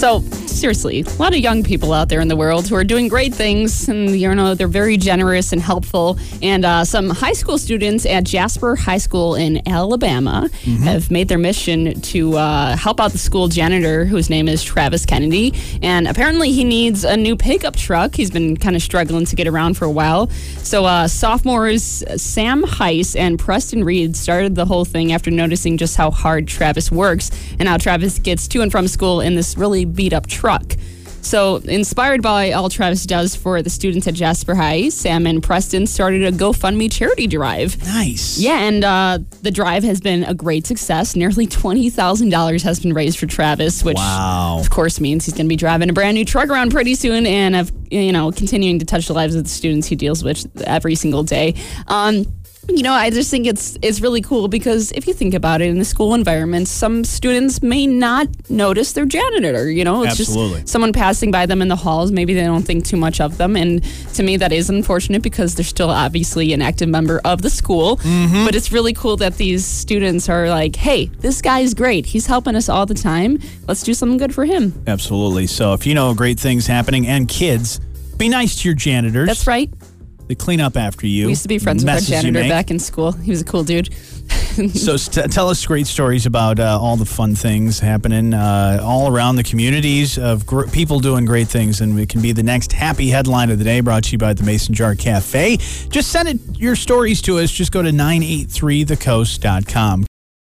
So, seriously, a lot of young people out there in the world who are doing great things, and they're very generous and helpful. And some high school students at Jasper High School in Alabama have made their mission to help out the school janitor, whose name is Travis Kennedy. And apparently he needs a new pickup truck. He's been kind of struggling to get around for a while. So sophomores Sam Heiss and Preston Reed started the whole thing after noticing just how hard Travis works and how Travis gets to and from school in this really beat-up truck. So, inspired by all Travis does for the students at Jasper High, Sam and Preston started a GoFundMe charity drive. Nice. Yeah, and the drive has been a great success. Nearly $20,000 has been raised for Travis, which, of course, means he's going to be driving a brand new truck around pretty soon and, continuing to touch the lives of the students he deals with every single day. I just think it's really cool because if you think about it, in the school environment, some students may not notice their janitor. It's just someone passing by them in the halls. Maybe they don't think too much of them. And to me, that is unfortunate because they're still obviously an active member of the school. But it's really cool that these students are like, hey, this guy's great. He's helping us all the time. Let's do something good for him. Absolutely. So if you know great things happening and kids, be nice to your janitors. That's right. They clean up after you. We used to be friends with our janitor back in school. He was a cool dude. So tell us great stories about all the fun things happening all around the communities of people doing great things. And it can be the next happy headline of the day, brought to you by the Mason Jar Cafe. Just send your stories to us. Just go to 983thecoast.com.